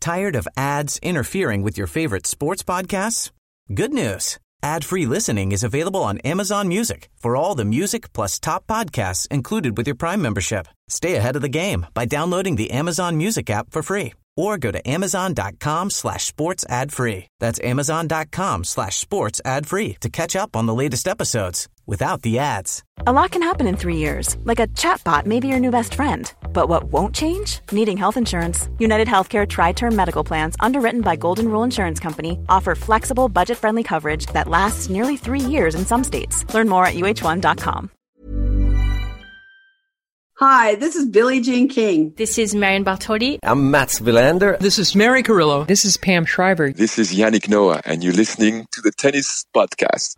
Tired of ads interfering with your favorite sports podcasts? Good news. Ad-free listening is available on Amazon Music for all the music plus top podcasts included with your Prime membership. Stay ahead of the game by downloading the Amazon Music app for free or go to amazon.com/sports ad free. That's amazon.com/sports ad free to catch up on the latest episodes without the ads. A lot can happen in 3 years, like a chatbot may be your new best friend. But what won't change? Needing health insurance. United Healthcare Tri-Term Medical Plans, underwritten by Golden Rule Insurance Company, offer flexible, budget-friendly coverage that lasts nearly 3 years in some states. Learn more at uh1.com. Hi, this is Billie Jean King. This is Marion Bartoli. I'm Mats Wilander. This is Mary Carrillo. This is Pam Schreiber. This is Yannick Noah, and you're listening to the Tennis Podcast.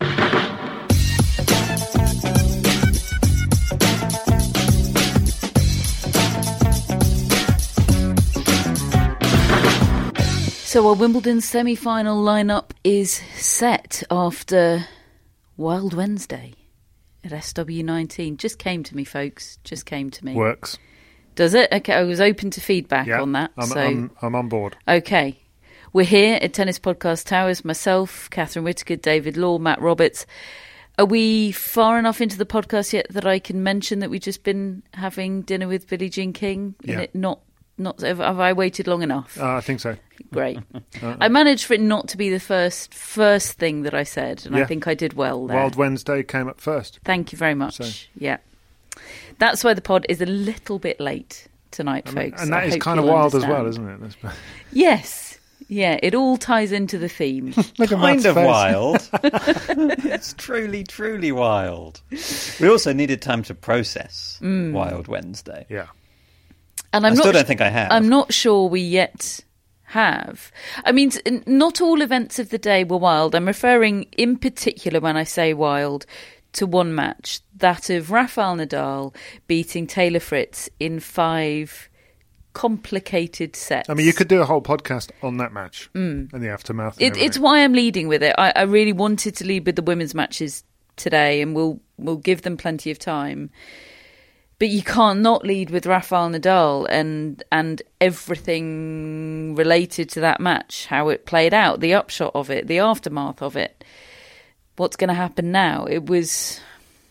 So our Wimbledon semi-final lineup is set after Wild Wednesday at SW19. Just came to me, folks. Just came to me. Works. Does it? Okay, I was open to feedback on that. I'm on board. Okay. We're here at Tennis Podcast Towers. Myself, Catherine Whitaker, David Law, Matt Roberts. Are we far enough into the podcast yet that I can mention that we've just been having dinner with Billie Jean King? Yeah. Not. Have I waited long enough? I think so. Great. I managed for it not to be the first thing that I said, and I think I did well there. Wild Wednesday came up first. Thank you very much. So. Yeah. That's why the pod is a little bit late tonight, folks. And that is kind of wild as well, isn't it? Yes. Yeah, it all ties into the theme. Kind of wild. It's truly, truly wild. We also needed time to process Wild Wednesday. Yeah. And I still don't think I have. I'm not sure we yet have. I mean, not all events of the day were wild. I'm referring in particular, when I say wild, to one match, that of Rafael Nadal beating Taylor Fritz in 5 complicated sets. I mean, you could do a whole podcast on that match and the aftermath. It's why I'm leading with it. I really wanted to lead with the women's matches today, and we'll give them plenty of time. But you can't not lead with Rafael Nadal and everything related to that match, how it played out, the upshot of it, the aftermath of it. What's going to happen now? It was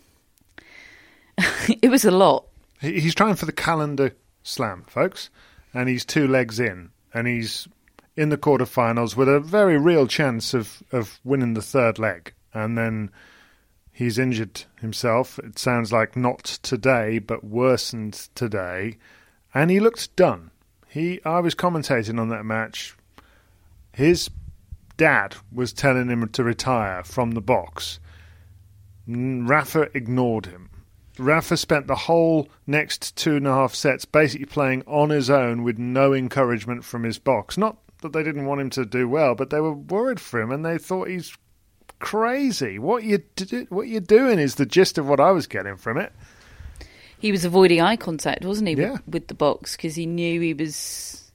a lot. He's trying for the calendar slam, folks, and he's 2 legs in, and he's in the quarterfinals with a very real chance of winning the 3rd leg, and then he's injured himself. It sounds like not today, but worsened today. And he looked done. I was commentating on that match. His dad was telling him to retire from the box. Rafa ignored him. Rafa spent the whole next 2.5 sets basically playing on his own with no encouragement from his box. Not that they didn't want him to do well, but they were worried for him and they thought he's crazy. What you're doing is the gist of what I was getting from it. He was avoiding eye contact, wasn't he, yeah. with the box, because he knew he was,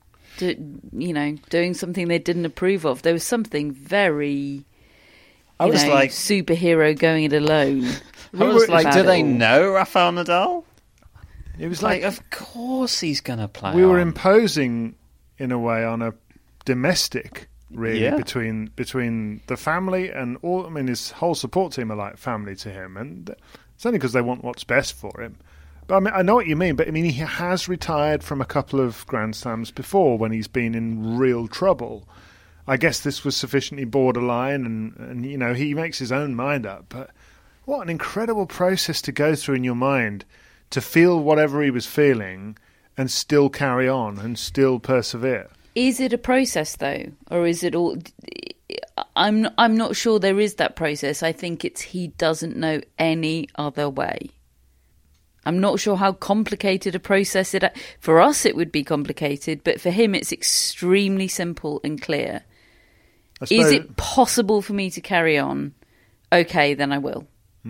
doing something they didn't approve of. There was something very, like superhero going it alone. I was like, do they know Rafael Nadal? It was like, of course he's going to play. We were imposing, in a way, on a domestic. Really, between the family and all. I mean, his whole support team are like family to him, and it's only because they want what's best for him. But I mean, I know what you mean. But I mean, he has retired from a couple of Grand Slams before when he's been in real trouble. I guess this was sufficiently borderline, and he makes his own mind up. But what an incredible process to go through in your mind to feel whatever he was feeling and still carry on and still persevere. Is it a process, though? Or is it all... I'm not sure there is that process. I think it's he doesn't know any other way. I'm not sure how complicated a process it... For us, it would be complicated, but for him, it's extremely simple and clear. Is it possible for me to carry on? Okay, then I will.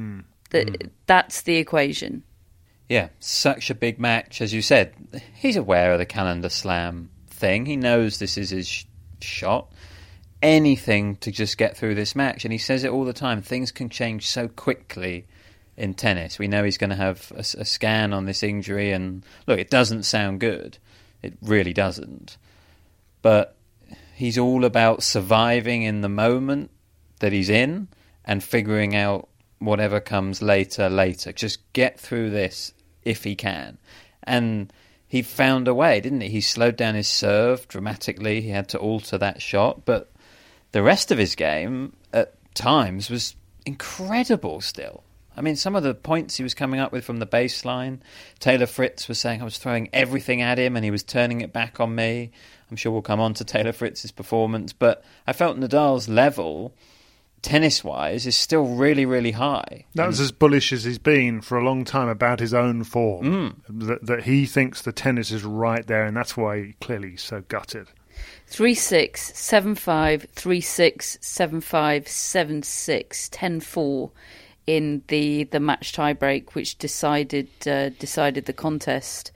That's the equation. Yeah, such a big match. As you said, he's aware of the calendar slam thing. He knows this is his shot. Anything to just get through this match. And he says it all the time. Things can change so quickly in tennis. We know he's going to have a scan on this injury. And look, it doesn't sound good. It really doesn't. But he's all about surviving in the moment that he's in and figuring out whatever comes later. Just get through this if he can. And he found a way, didn't he? He slowed down his serve dramatically. He had to alter that shot. But the rest of his game at times was incredible still. I mean, some of the points he was coming up with from the baseline, Taylor Fritz was saying I was throwing everything at him and he was turning it back on me. I'm sure we'll come on to Taylor Fritz's performance, but I felt Nadal's level, tennis-wise, is still really, really high. That was as bullish as he's been for a long time about his own form, that he thinks the tennis is right there, and that's why clearly he's so gutted. 3-6, 7-5, 3-6, 7-5, 7-6, 10-4 in the match tie-break, which decided the contest.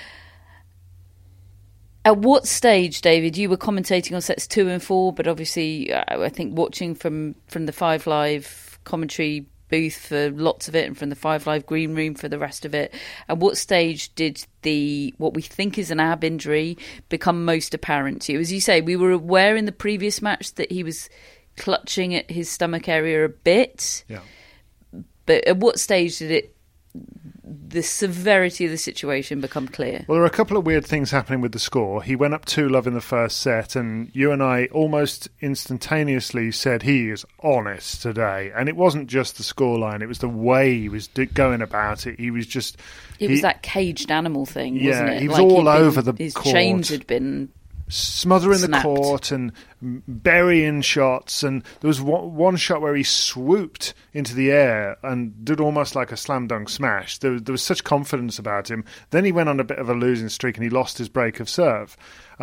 At what stage, David, you were commentating on sets 2 and 4, but obviously I think watching from the 5 Live commentary booth for lots of it and from the 5 Live green room for the rest of it, at what stage did what we think is an ab injury become most apparent to you? As you say, we were aware in the previous match that he was clutching at his stomach area a bit. Yeah. But at what stage did the severity of the situation become clear? Well, there are a couple of weird things happening with the score. He went up 2-love in the first set, and you and I almost instantaneously said he is honest today. And it wasn't just the scoreline, it was the way he was going about it. He was just... It was that caged animal thing, wasn't it? He was all over the his court. His chains had been... smothering snapped. The court and burying shots, and there was one shot where he swooped into the air and did almost like a slam dunk smash. There was such confidence about him. Then he went on a bit of a losing streak and he lost his break of serve.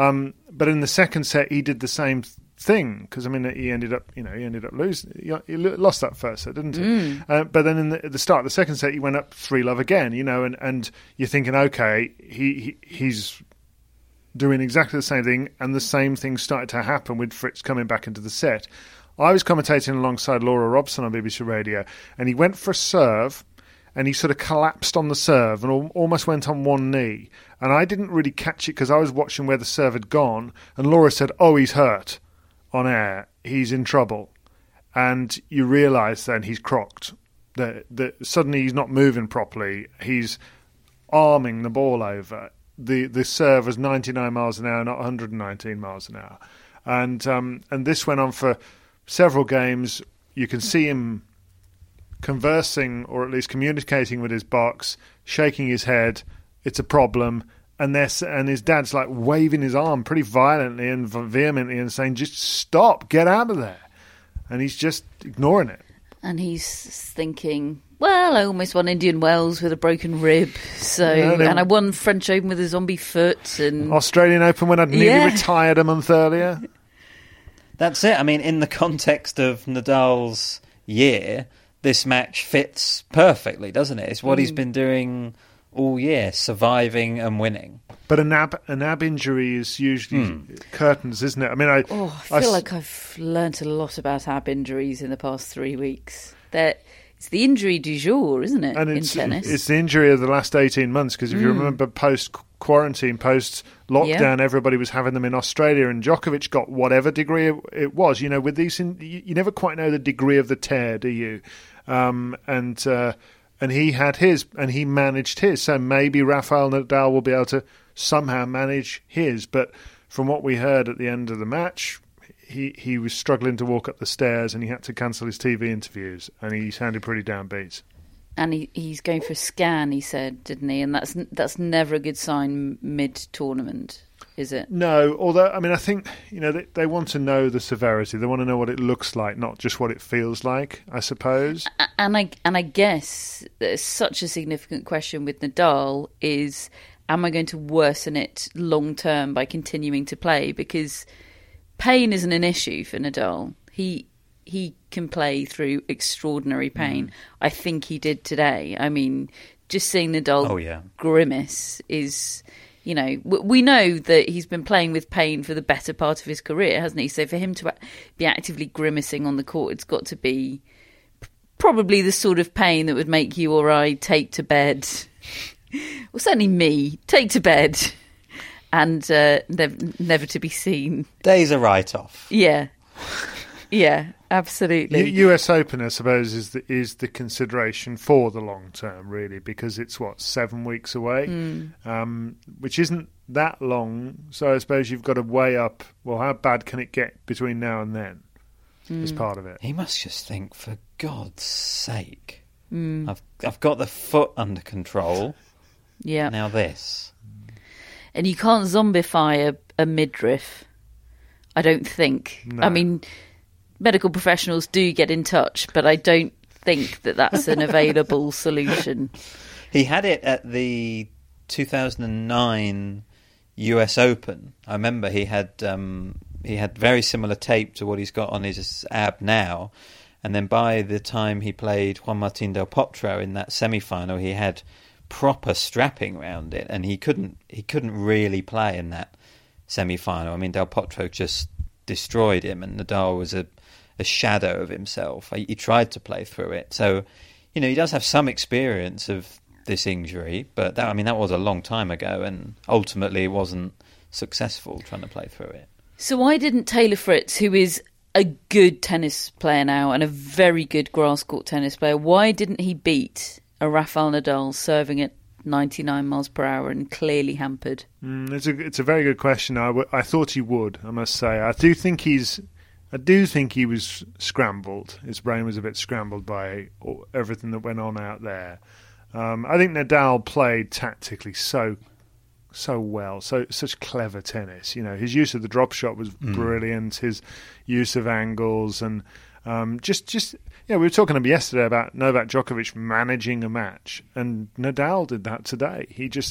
But in the second set he did the same thing, because I mean he ended up losing. He lost that first set, didn't he? But then at the start of the second set he went up 3-love again. And you're thinking, okay, he's doing exactly the same thing, and the same thing started to happen with Fritz coming back into the set. I was commentating alongside Laura Robson on BBC Radio, and he went for a serve, and he sort of collapsed on the serve and almost went on one knee. And I didn't really catch it because I was watching where the serve had gone, and Laura said, "Oh, he's hurt," on air. He's in trouble. And you realise then he's crocked. That suddenly he's not moving properly. He's arming the ball over. The serve was 99 miles an hour, not 119 miles an hour. And this went on for several games. You can see him conversing, or at least communicating with his box, shaking his head. It's a problem. And his dad's like waving his arm pretty violently and vehemently and saying, "Just stop, get out of there." And he's just ignoring it. And he's thinking, well, I almost won Indian Wells with a broken rib, and I won French Open with a zombie foot, and Australian Open when I'd nearly retired a month earlier. That's it. I mean, in the context of Nadal's year, this match fits perfectly, doesn't it? It's what he's been doing all year, surviving and winning. But an ab injury is usually curtains, isn't it? I mean, I feel like I've learnt a lot about ab injuries in the past 3 weeks. It's the injury du jour, isn't it, in tennis? It's the injury of the last 18 months, because if you remember post-quarantine, post-lockdown, everybody was having them in Australia, and Djokovic got whatever degree it was. You know, with these, you never quite know the degree of the tear, do you? And he had his, and he managed his. So maybe Rafael Nadal will be able to somehow manage his. But from what we heard at the end of the match, he was struggling to walk up the stairs, and he had to cancel his TV interviews, and he sounded pretty downbeat. And he's going for a scan, he said, didn't he? And that's never a good sign mid-tournament, is it? No, although, I mean, I think, they want to know the severity. They want to know what it looks like, not just what it feels like, I suppose. And I guess there's such a significant question with Nadal is, am I going to worsen it long-term by continuing to play? Because pain isn't an issue for Nadal. He can play through extraordinary pain. I think he did today. I mean, just seeing Nadal grimace is, we know that he's been playing with pain for the better part of his career, hasn't he? So for him to be actively grimacing on the court, it's got to be probably the sort of pain that would make you or I take to bed. Well, certainly me, take to bed. and they're never to be seen. Days a write-off. Yeah. Yeah, absolutely. US Open, I suppose, is the consideration for the long term, really, because it's 7 weeks away, which isn't that long. So I suppose you've got to weigh up, well, how bad can it get between now and then? As part of it. He must just think, for God's sake, I've got the foot under control. Yeah. Now this. And you can't zombify a midriff, I don't think. No. I mean, medical professionals do get in touch, but I don't think that that's an available solution. He had it at the 2009 US Open. I remember he had very similar tape to what he's got on his ab now. And then by the time he played Juan Martín del Potro in that semi-final, he had proper strapping around it, and he couldn't really play in that semi-final. I mean, Del Potro just destroyed him, and Nadal was a shadow of himself. He tried to play through it. So, he does have some experience of this injury, but that was a long time ago, and ultimately wasn't successful trying to play through it. So why didn't Taylor Fritz, who is a good tennis player now and a very good grass court tennis player, why didn't he beat a Rafael Nadal serving at 99 miles per hour and clearly hampered? It's a very good question. I thought he would, I must say. I do think he was scrambled. His brain was a bit scrambled by everything that went on out there. I think Nadal played tactically so well, such clever tennis. His use of the drop shot was brilliant. His use of angles and we were talking yesterday about Novak Djokovic managing a match, and Nadal did that today.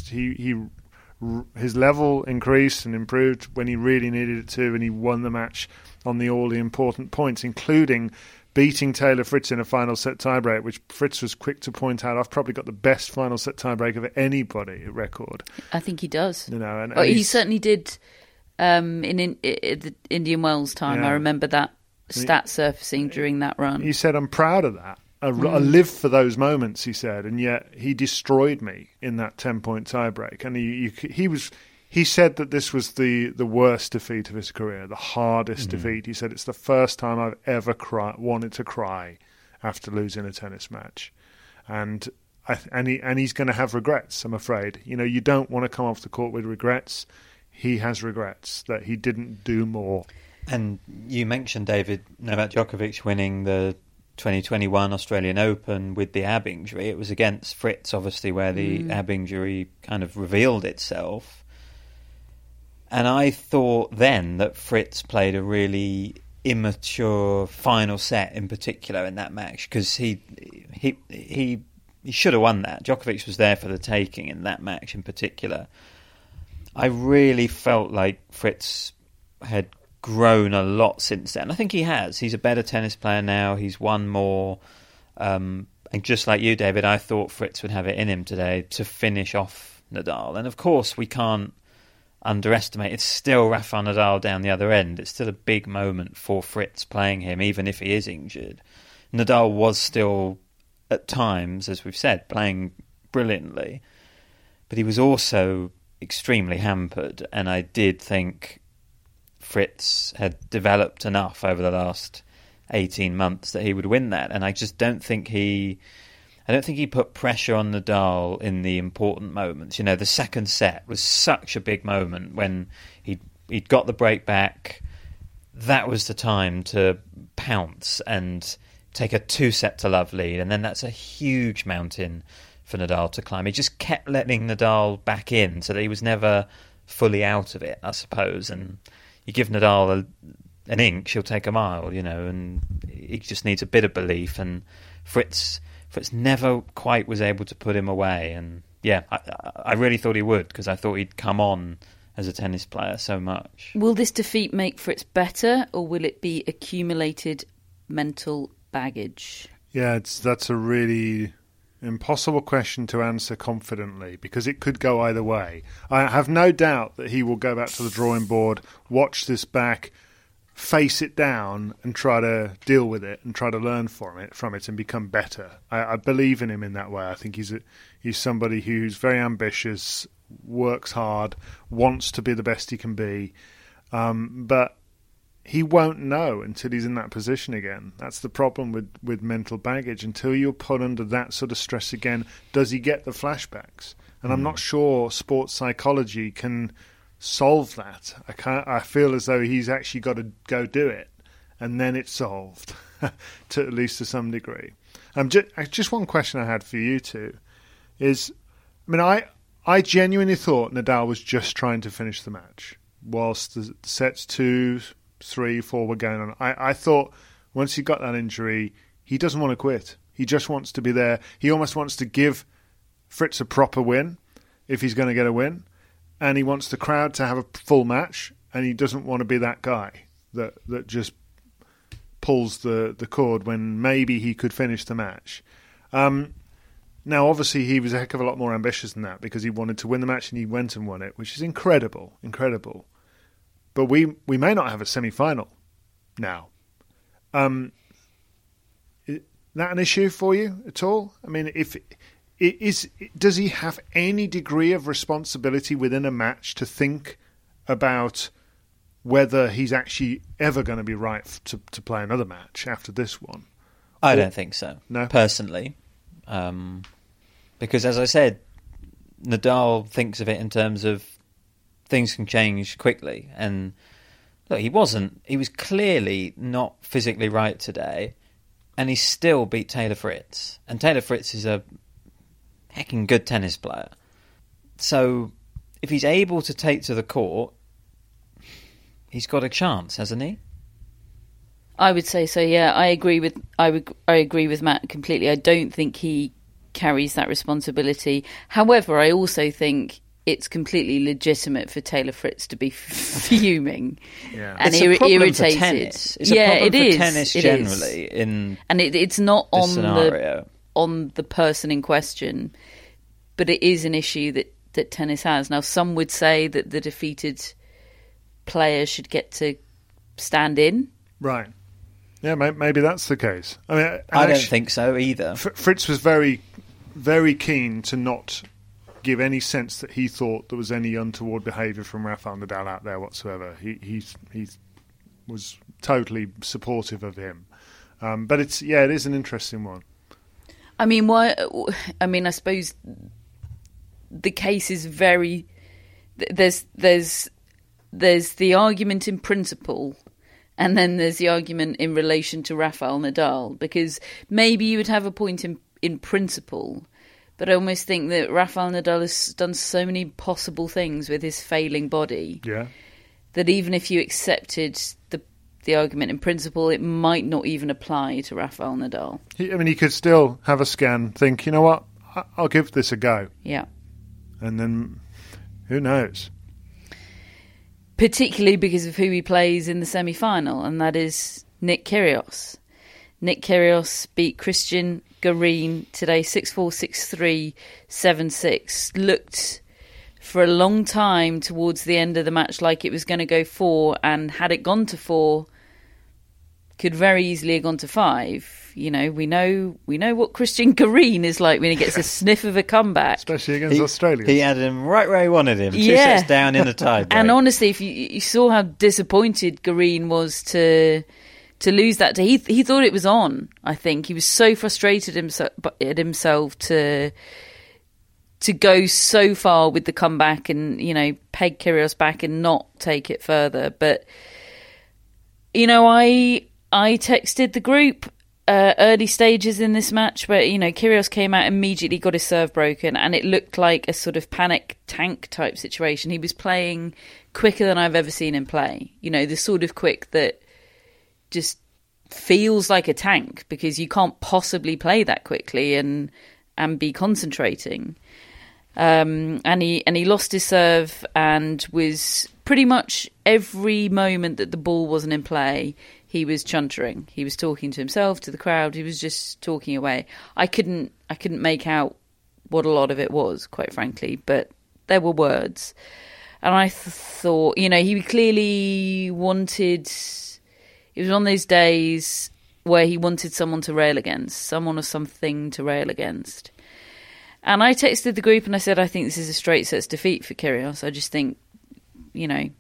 His level increased and improved when he really needed it to, and he won the match on all the important points, including beating Taylor Fritz in a final set tiebreak, which Fritz was quick to point out. I've probably got the best final set tiebreak of anybody record. I think he does. And he certainly did in the Indian Wells time. Yeah. I remember that stat surfacing during that run. He said, "I'm proud of that. I live for those moments," he said, and yet he destroyed me in that 10-point tiebreak. And he said that this was the worst defeat of his career, the hardest defeat. He said, "It's the first time I've ever wanted to cry after losing a tennis match," and he's going to have regrets, I'm afraid. You don't want to come off the court with regrets. He has regrets that he didn't do more. And you mentioned, David, Novak Djokovic winning the 2021 Australian Open with the ab injury. It was against Fritz, obviously, where the ab injury kind of revealed itself. And I thought then that Fritz played a really immature final set in particular in that match, because he should have won that. Djokovic was there for the taking in that match in particular. I really felt like Fritz had grown a lot since then. I think he has. He's a better tennis player now. He's won more. And just like you, David, I thought Fritz would have it in him today to finish off Nadal. And of course, we can't underestimate. It's still Rafael Nadal down the other end. It's still a big moment for Fritz playing him, even if he is injured. Nadal was still, at times, as we've said, playing brilliantly. But he was also extremely hampered. And I did think Fritz had developed enough over the last 18 months that he would win that, and I just don't think he put pressure on Nadal in the important moments. The second set was such a big moment when he'd got the break back. That was the time to pounce and take a 2-set-to-love lead, and then that's a huge mountain for Nadal to climb. He just kept letting Nadal back in so that he was never fully out of it, I suppose, and you give Nadal an inch, he'll take a mile, and he just needs a bit of belief. And Fritz never quite was able to put him away. And yeah, I really thought he would, because I thought he'd come on as a tennis player so much. Will this defeat make Fritz better, or will it be accumulated mental baggage? Yeah, that's a really impossible question to answer confidently, because it could go either way. I have no doubt that he will go back to the drawing board, watch this back, face it down and try to deal with it and try to learn from it and become better. I believe in him in that way. I think he's somebody who's very ambitious, works hard, wants to be the best he can be, but he won't know until he's in that position again. That's the problem with mental baggage. Until you're put under that sort of stress again, does he get the flashbacks? And I'm not sure sports psychology can solve that. I feel as though he's actually got to go do it, and then it's solved, to at least to some degree. Just one question I had for you two is, I mean, I genuinely thought Nadal was just trying to finish the match whilst the sets 2, 3, 4 were going on. I thought once he got that injury, he doesn't want to quit. He just wants to be there. He almost wants to give Fritz a proper win if he's going to get a win, and he wants the crowd to have a full match, and he doesn't want to be that guy that just pulls the cord when maybe he could finish the match. Now, obviously, he was a heck of a lot more ambitious than that because he wanted to win the match, and he went and won it, which is incredible. But we may not have a semi-final now. Is that an issue for you at all? I mean, does he have any degree of responsibility within a match to think about whether he's actually ever going to be right to play another match after this one? I don't think so. No, personally, because as I said, Nadal thinks of it in terms of things can change quickly, and look, he was clearly not physically right today, and he still beat Taylor Fritz, and Taylor Fritz is a hecking good tennis player. So if he's able to take to the court, he's got a chance, hasn't he? I would say so. Yeah, I agree with Matt completely. I don't think he carries that responsibility. However, I also think it's completely legitimate for Taylor Fritz to be fuming and irritated. For tennis. It's a problem for tennis generally. It's not on scenario. On the person in question, but it is an issue that tennis has. Now, some would say that the defeated player should get to stand in. Right. Yeah, maybe that's the case. I mean, I don't think so either. Fritz was very, very keen to not give any sense that he thought there was any untoward behaviour from Rafael Nadal out there whatsoever. He was totally supportive of him. But it is an interesting one. I mean, I suppose the case is very. There's the argument in principle, and then there's the argument in relation to Rafael Nadal, because maybe you would have a point in principle, but I almost think that Rafael Nadal has done so many possible things with his failing body that even if you accepted the argument in principle, it might not even apply to Rafael Nadal. He could still have a scan, think, you know what, I'll give this a go. Yeah. And then, who knows? Particularly because of who he plays in the semi-final, and that is Nick Kyrgios. Nick Kyrgios beat Christian Garin today 6-4, 6-3, 7-6. Looked for a long time towards the end of the match like it was going to go 4, and had it gone to 4, could very easily have gone to 5. You know, we know what Christian Garin is like when he gets a sniff of a comeback, especially against Australia. He had him right where he wanted him. 2 sets down in the tie break. And honestly, if you saw how disappointed Garin was to lose that day, he thought it was on. I think he was so frustrated at himself to go so far with the comeback and, you know, peg Kyrgios back and not take it further. But, you know, I texted the group early stages in this match where, you know, Kyrgios came out, immediately got his serve broken, and it looked like a sort of panic tank type situation. He was playing quicker than I've ever seen him play. You know, the sort of quick that just feels like a tank, because you can't possibly play that quickly and be concentrating. And he lost his serve, and was pretty much every moment that the ball wasn't in play, he was chuntering. He was talking to himself, to the crowd. He was just talking away. I couldn't make out what a lot of it was, quite frankly, but there were words. And I thought, you know, he clearly wanted. It was one of those days where he wanted someone to rail against, someone or something to rail against. And I texted the group and I said, I think this is a straight sets defeat for Kyrgios. I just think, the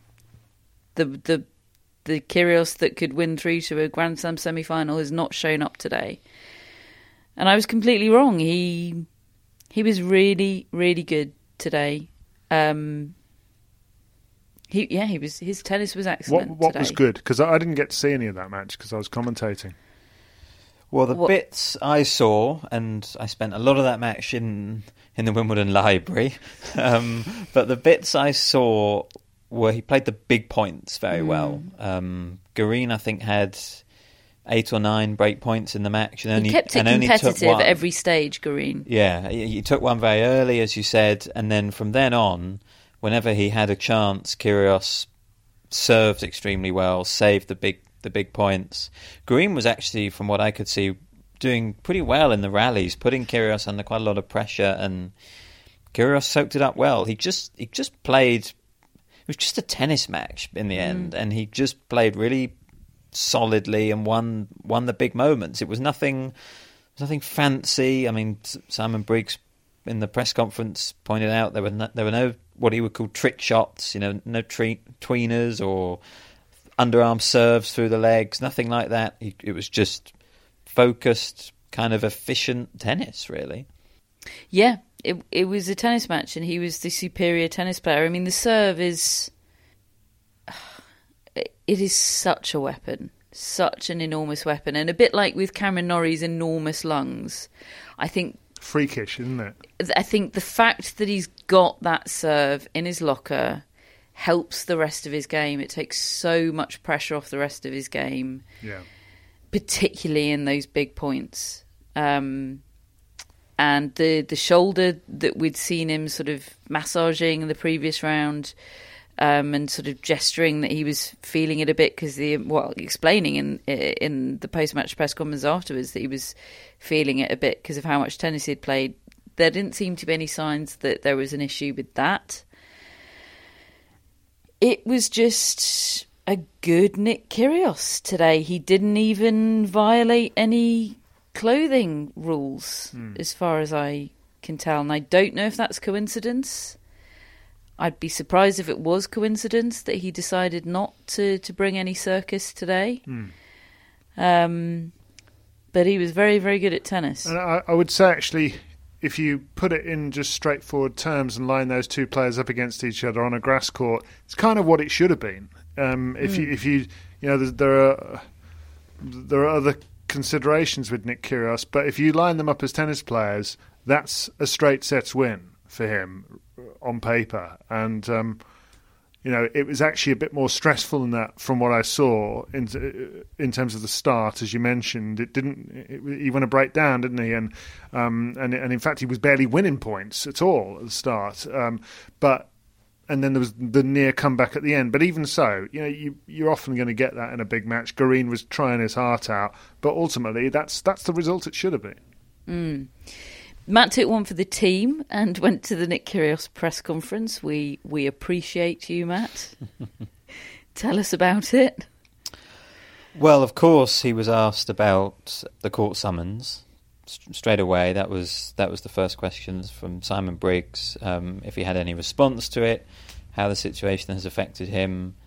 Kyrgios that could win through to a Grand Slam semi-final has not shown up today. And I was completely wrong. He was really, really good today. His tennis was excellent. What today. was good? Because I didn't get to see any of that match because I was commentating. Well, the bits I saw, and I spent a lot of that match in the Wimbledon library, but the bits I saw were he played the big points very well. Garin, I think, had 8 or 9 break points in the match, and he kept it competitive at every stage. Garin, yeah, he took one very early, as you said, and then from then on, whenever he had a chance, Kyrgios served extremely well, saved the big points. Garin was actually, from what I could see, doing pretty well in the rallies, putting Kyrgios under quite a lot of pressure, and Kyrgios soaked it up well. He just played. It was just a tennis match in the end, and he just played really solidly and won the big moments. It was nothing fancy. I mean, Simon Briggs in the press conference pointed out there were no what he would call trick shots. No tweeners or underarm serves through the legs, nothing like that. It was just focused, kind of efficient tennis, really. Yeah, it was a tennis match, and he was the superior tennis player. I mean, the serve is such a weapon, such an enormous weapon, and a bit like with Cameron Norrie's enormous lungs, I think freakish, isn't it? I think the fact that he's got that serve in his locker helps the rest of his game. It takes so much pressure off the rest of his game, particularly in those big points. And the shoulder that we'd seen him sort of massaging in the previous round, and sort of gesturing that he was feeling it a bit because explaining in the post-match press conference afterwards that he was feeling it a bit because of how much tennis he'd played. There didn't seem to be any signs that there was an issue with that. It was just a good Nick Kyrgios today. He didn't even violate any clothing rules, as far as I can tell. And I don't know if that's coincidence. I'd be surprised if it was coincidence that he decided not to bring any circus today. But he was very, very good at tennis. And I would say, actually, if you put it in just straightforward terms and line those two players up against each other on a grass court, it's kind of what it should have been. If you there are other considerations with Nick Kyrgios, but if you line them up as tennis players, that's a straight sets win for him on paper. And it was actually a bit more stressful than that from what I saw in terms of the start, as you mentioned. He went a break down, didn't he? And in fact, he was barely winning points at all at the start. And then there was the near comeback at the end. But even so, you're often going to get that in a big match. Garin was trying his heart out, but ultimately, that's the result it should have been. Matt took one for the team and went to the Nick Kyrgios press conference. We appreciate you, Matt. Tell us about it. Well, of course, he was asked about the court summons straight away. That was the first questions from Simon Briggs. If he had any response to it, how the situation has affected him.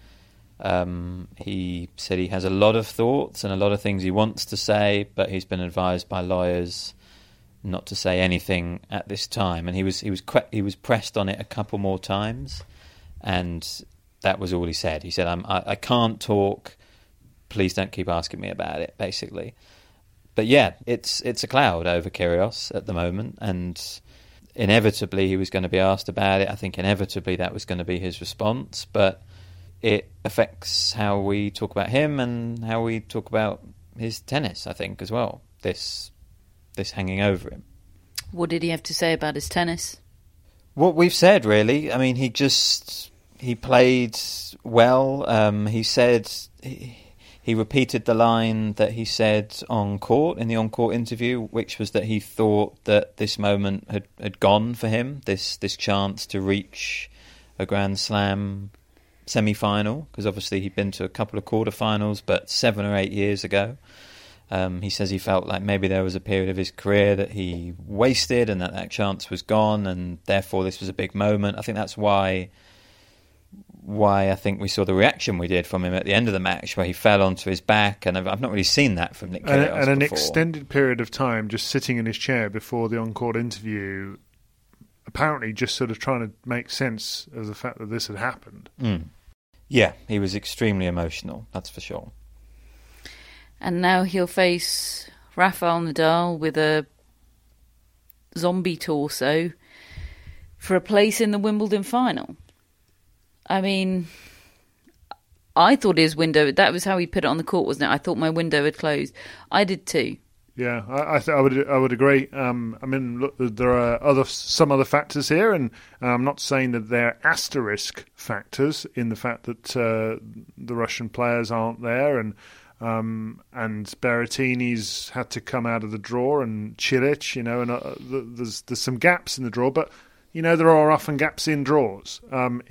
He said he has a lot of thoughts and a lot of things he wants to say, but he's been advised by lawyers not to say anything at this time. And he was pressed on it a couple more times, and that was all he said. He said, I can't talk. Please don't keep asking me about it, basically. But yeah, it's a cloud over Kyrgios at the moment, and inevitably he was going to be asked about it. I think inevitably that was going to be his response, but it affects how we talk about him and how we talk about his tennis, I think, as well, this hanging over him. What did he have to say about his tennis? What we've said, really. I mean, he played well. He said... He repeated the line that he said on court, in the on-court interview, which was that he thought that this moment had gone for him, this chance to reach a Grand Slam semi-final, because obviously he'd been to a couple of quarterfinals, but 7 or 8 years ago. He says he felt like maybe there was a period of his career that he wasted and that chance was gone, and therefore this was a big moment. I think that's why I think we saw the reaction we did from him at the end of the match, where he fell onto his back, and I've not really seen that from Nick Kyrgios and an before. Extended period of time just sitting in his chair before the on-court interview, apparently just sort of trying to make sense of the fact that this had happened. Yeah, he was extremely emotional, that's for sure. And now he'll face Rafael Nadal with a zombie torso for a place in the Wimbledon final. I mean, I thought his window, that was how he put it on the court, wasn't it? I thought my window had closed. I did too. Yeah, I would agree. I mean, look, there are some other factors here, and I'm not saying that they're asterisk factors in the fact that the Russian players aren't there, and Berrettini's had to come out of the draw, and Cilic, and there's some gaps in the draw, but there are often gaps in draws.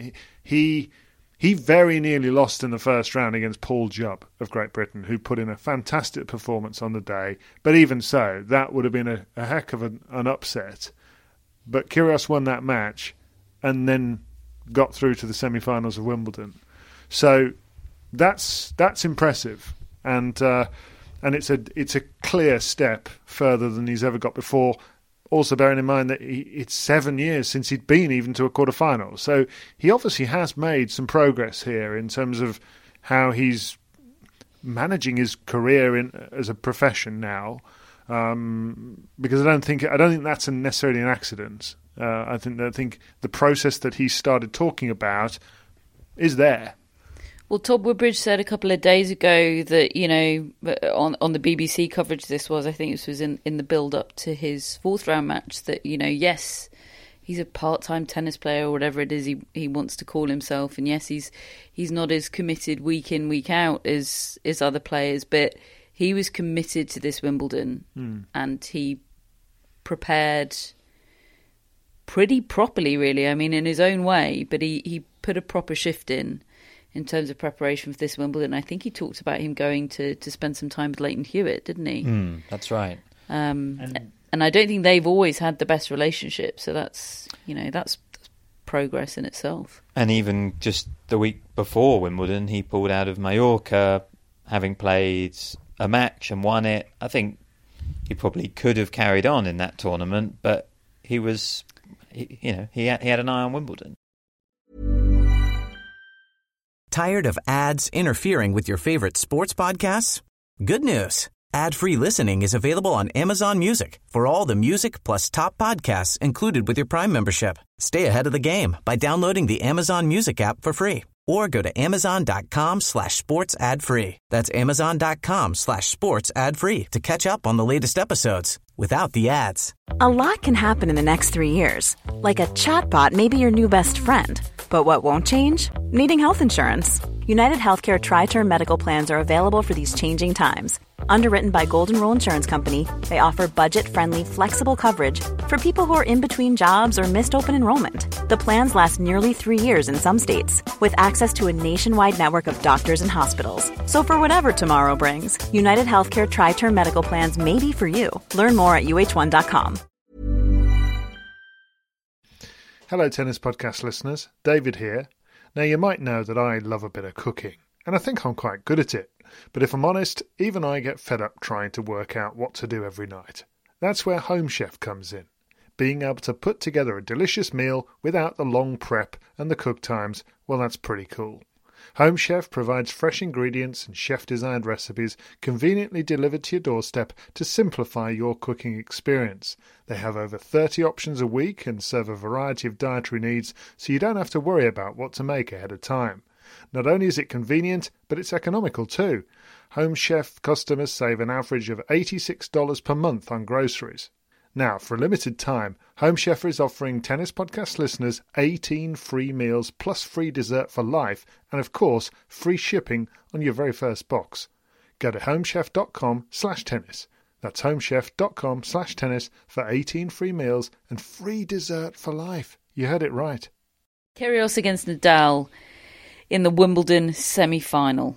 He very nearly lost in the first round against Paul Jubb of Great Britain, who put in a fantastic performance on the day. But even so, that would have been a heck of an upset. But Kyrgios won that match and then got through to the semi-finals of Wimbledon. So that's impressive, and it's a clear step further than he's ever got before. Also bearing in mind that it's 7 years since he'd been even to a quarter-final. So he obviously has made some progress here in terms of how he's managing his career as a profession now. Because I don't think that's necessarily an accident. I think the process that he started talking about is there. Well, Todd Woodbridge said a couple of days ago that, on the BBC coverage this was, I think this was in the build-up to his fourth round match, that, yes, he's a part-time tennis player or whatever it is he wants to call himself, and yes, he's not as committed week in, week out as other players, but he was committed to this Wimbledon, and he prepared pretty properly, really. I mean, in his own way, but he put a proper shift in terms of preparation for this Wimbledon. I think he talked about him going to spend some time with Leighton Hewitt, didn't he? That's right. And I don't think they've always had the best relationship, so that's progress in itself. And even just the week before Wimbledon, he pulled out of Mallorca, having played a match and won it. I think he probably could have carried on in that tournament, but he had an eye on Wimbledon. Tired of ads interfering with your favorite sports podcasts? Good news. Ad-free listening is available on Amazon Music for all the music plus top podcasts included with your Prime membership. Stay ahead of the game by downloading the Amazon Music app for free or go to amazon.com/sports ad free. That's amazon.com/sports ad free to catch up on the latest episodes without the ads. A lot can happen in the next 3 years. Like a chatbot may be your new best friend. But what won't change? Needing health insurance. United Healthcare Tri-Term Medical Plans are available for these changing times. Underwritten by Golden Rule Insurance Company, they offer budget-friendly, flexible coverage for people who are in between jobs or missed open enrollment. The plans last nearly 3 years in some states, with access to a nationwide network of doctors and hospitals. So for whatever tomorrow brings, United Healthcare Tri-Term Medical Plans may be for you. Learn more at uh1.com. Hello, Tennis Podcast listeners. David here. Now, you might know that I love a bit of cooking, and I think I'm quite good at it. But if I'm honest, even I get fed up trying to work out what to do every night. That's where Home Chef comes in. Being able to put together a delicious meal without the long prep and the cook times, well, that's pretty cool. Home Chef provides fresh ingredients and chef-designed recipes conveniently delivered to your doorstep to simplify your cooking experience. They have over 30 options a week and serve a variety of dietary needs, so you don't have to worry about what to make ahead of time. Not only is it convenient, but it's economical too. Home Chef customers save an average of $86 per month on groceries. Now, for a limited time, Home Chef is offering Tennis Podcast listeners 18 free meals plus free dessert for life and, of course, free shipping on your very first box. Go to homechef.com/tennis. That's homechef.com/tennis for 18 free meals and free dessert for life. You heard it right. Kyrgios against Nadal in the Wimbledon semi-final.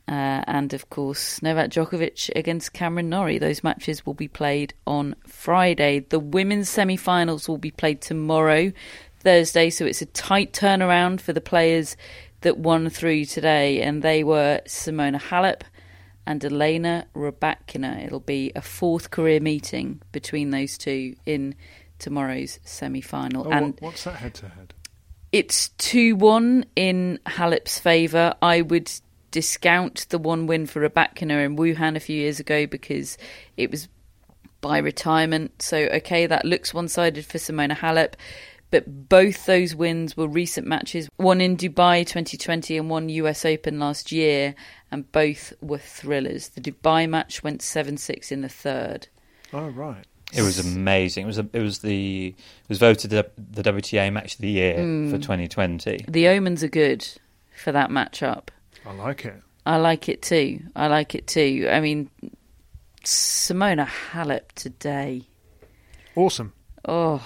And, of course, Novak Djokovic against Cameron Norrie. Those matches will be played on Friday. The women's semi-finals will be played tomorrow, Thursday, so it's a tight turnaround for the players that won through today, and they were Simona Halep and Elena Rybakina. It'll be a fourth career meeting between those two in tomorrow's semi-final. Oh, and what's that head-to-head? It's 2-1 in Halep's favour. I would discount the one win for Rybakina in Wuhan a few years ago because it was by retirement. So, okay, that looks one-sided for Simona Halep. But both those wins were recent matches, one in Dubai 2020 and one US Open last year, and both were thrillers. The Dubai match went 7-6 in the third. Oh, right. It was amazing. It was voted the WTA match of the year for 2020. The omens are good for that matchup. I like it. I like it too. I mean, Simona Halep today. Awesome. Oh.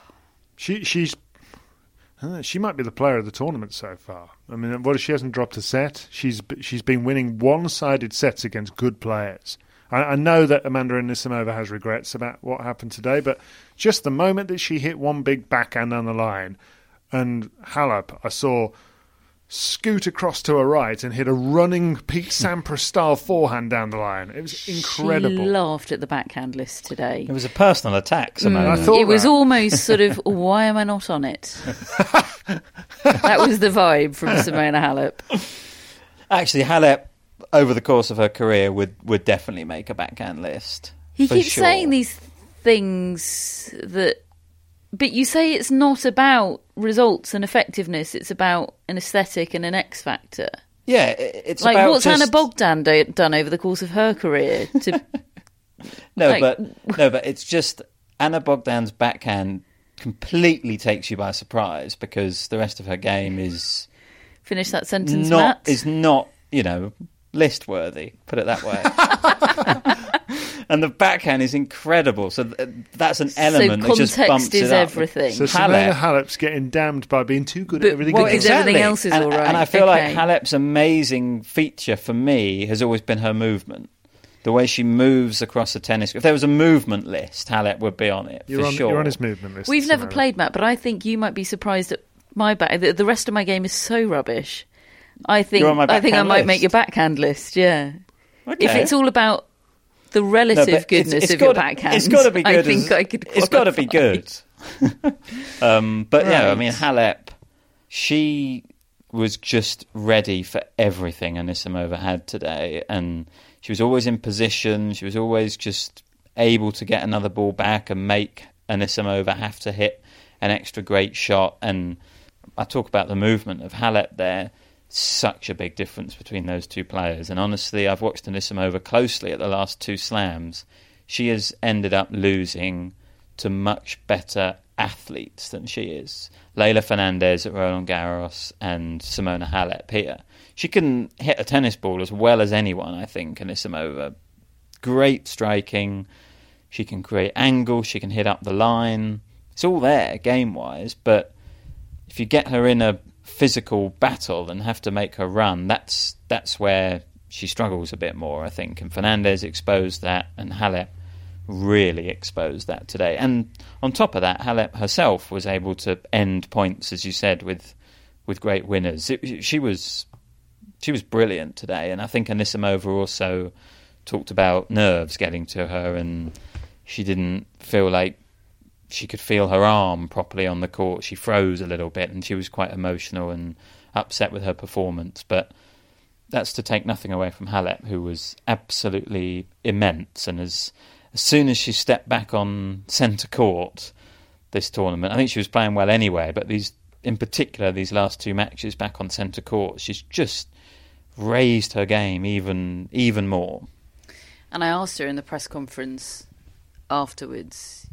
She might be the player of the tournament so far. I mean, she hasn't dropped a set. She's been winning one-sided sets against good players. I know that Amanda Anisimova has regrets about what happened today, but just the moment that she hit one big backhand on the line, and Halep, I saw scoot across to her right and hit a running Pete Sampras-style forehand down the line. It was incredible. She laughed at the backhand list today. It was a personal attack, Simona. I thought it was almost sort of, why am I not on it? That was the vibe from Simona Halep. Actually, Halep, over the course of her career, would definitely make a backhand list. He keeps saying these things but you say it's not about results and effectiveness, it's about an aesthetic and an X factor. Yeah, it's like, about what's Anna Bogdan done over the course of her career? But it's just Anna Bogdan's backhand completely takes you by surprise because the rest of her game is... Finish that sentence, Matt. Is not, list worthy, put it that way. And the backhand is incredible. So that's an element that just bumps it up. So context is everything. So Simona Halep's getting damned by being too good at everything. Well, everything else is all right. And I feel like Halep's amazing feature for me has always been her movement. The way she moves across the tennis. If there was a movement list, Halep would be on it, sure. You're on his movement list. We've never played, Matt, but I think you might be surprised at my back. The rest of my game is so rubbish. I think I might make your backhand list, yeah. Okay. If it's all about the relative goodness of your backhand, it's got to be good. I think I could qualify. It's got to be good. But yeah, I mean, Halep, she was just ready for everything Anisimova had today, and she was always in position. She was always just able to get another ball back and make Anisimova have to hit an extra great shot. And I talk about the movement of Halep there. Such a big difference between those two players. And honestly, I've watched Anisimova closely at the last two slams. She has ended up losing to much better athletes than she is. Leylah Fernandez at Roland Garros and Simona Halep here. She can hit a tennis ball as well as anyone, I think, Anisimova. Great striking. She can create angles. She can hit up the line. It's all there, game-wise. But if you get her in a physical battle and have to make her run, that's where she struggles a bit more, I think. And Fernandez exposed that, and Halep really exposed that today. And on top of that, Halep herself was able to end points, as you said, with great winners. She was brilliant today, and I think Anisimova also talked about nerves getting to her, and she didn't feel like she could feel her arm properly on the court. She froze a little bit, and she was quite emotional and upset with her performance. But that's to take nothing away from Halep, who was absolutely immense. And as soon as she stepped back on centre court this tournament, I think she was playing well anyway, but in particular, these last two matches back on centre court, she's just raised her game even more. And I asked her in the press conference afterwards,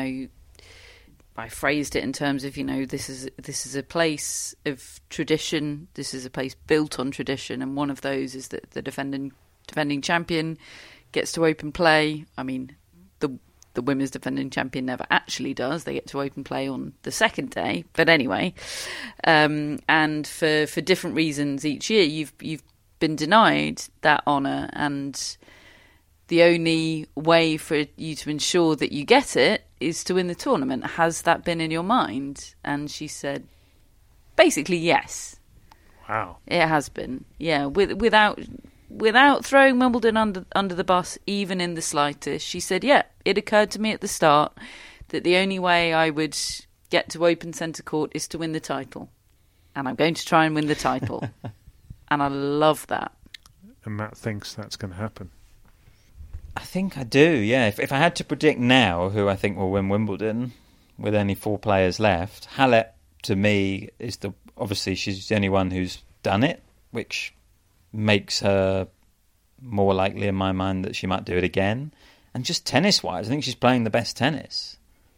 I phrased it in terms of, this is a place of tradition. This is a place built on tradition, and one of those is that the defending champion gets to open play. I mean, the women's defending champion never actually does. They get to open play on the second day. But anyway, and for different reasons each year, you've been denied that honour, and the only way for you to ensure that you get it is to win the tournament. Has that been in your mind? And she said, basically, yes. Wow. It has been. Yeah, without throwing Wimbledon under the bus, even in the slightest. She said, yeah, it occurred to me at the start that the only way I would get to open centre court is to win the title. And I'm going to try and win the title. And I love that. And Matt thinks that's going to happen. I think I do, yeah. If I had to predict now who I think will win Wimbledon, with only 4 players left, Halep, to me, is obviously she's the only one who's done it, which makes her more likely in my mind that she might do it again. And just tennis-wise, I think she's playing the best tennis.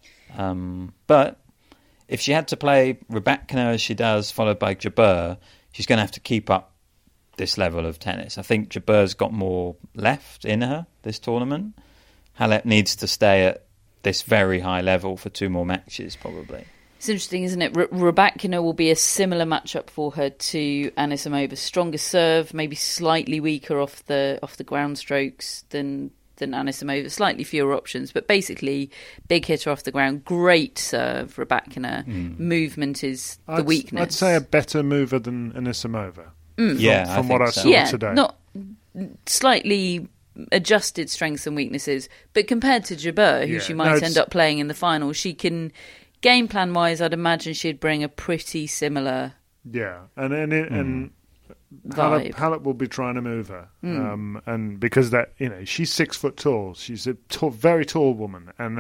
But if she had to play Rybakina as she does, followed by Jabeur, she's going to have to keep up this level of tennis. I think Jabeur's got more left in her this tournament. Halep needs to stay at this very high level for 2 more matches, probably. It's interesting, isn't it? Rybakina will be a similar matchup for her to Anisimova. Stronger serve, maybe slightly weaker off the ground strokes than Anisimova. Slightly fewer options, but basically big hitter off the ground. Great serve, Rybakina. Movement is the weakness. I'd say a better mover than Anisimova. From what I saw today. Not slightly adjusted strengths and weaknesses, but compared to Jabeur, who she might end up playing in the final, she can. Game plan wise, I'd imagine she'd bring a pretty similar. Yeah, and Halep will be trying to move her, and because that she's 6 foot tall, she's a very tall woman, and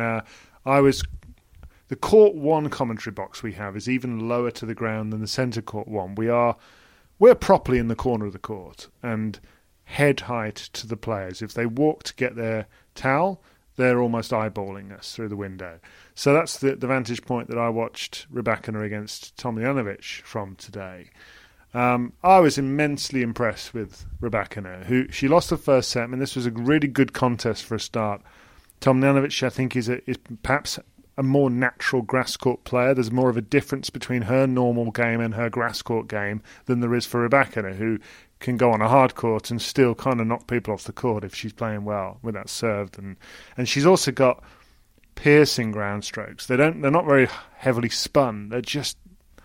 the court 1 commentary box we have is even lower to the ground than the centre court 1. We're properly in the corner of the court and head height to the players. If they walk to get their towel, they're almost eyeballing us through the window. So that's the vantage point that I watched Rybakina against Tomljanovic from today. I was immensely impressed with Rybakina, who she lost the first set. I mean, this was a really good contest for a start. Tomljanovic, I think, is perhaps a more natural grass court player. There's more of a difference between her normal game and her grass court game than there is for Rybakina, who can go on a hard court and still kind of knock people off the court if she's playing well with that serve. And she's also got piercing ground strokes. They're not very heavily spun. They're just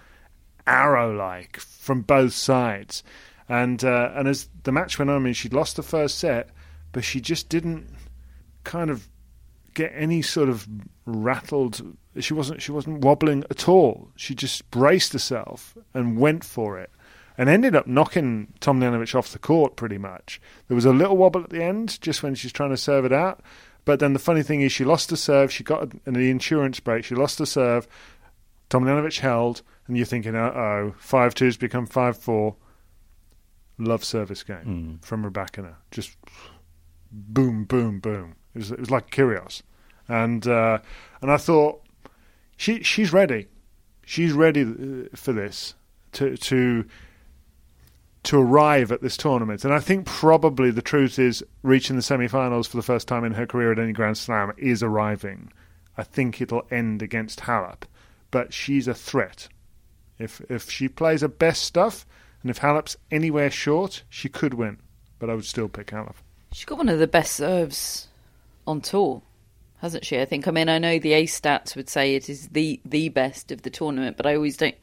arrow-like from both sides. And as the match went on, I mean, she'd lost the first set, but she just didn't kind of get any sort of rattled. She wasn't wobbling at all. She just braced herself and went for it, and ended up knocking Tomljanovic off the court pretty much. There was a little wobble at the end, just when she's trying to serve it out. But then the funny thing is she lost the serve. She got the insurance break. She lost the serve. Tomljanovic held, and you're thinking, 5-2's become 5-4. Love service game from Rybakina. Just boom, boom, boom. It was like Kyrgios. And I thought, she's ready. She's ready for this, to arrive at this tournament. And I think probably the truth is reaching the semi-finals for the first time in her career at any Grand Slam is arriving. I think it'll end against Halep. But she's a threat. If she plays her best stuff, and if Halep's anywhere short, she could win. But I would still pick Halep. She's got one of the best serves on tour, hasn't she? I know the ace stats would say it is the best of the tournament, but I always think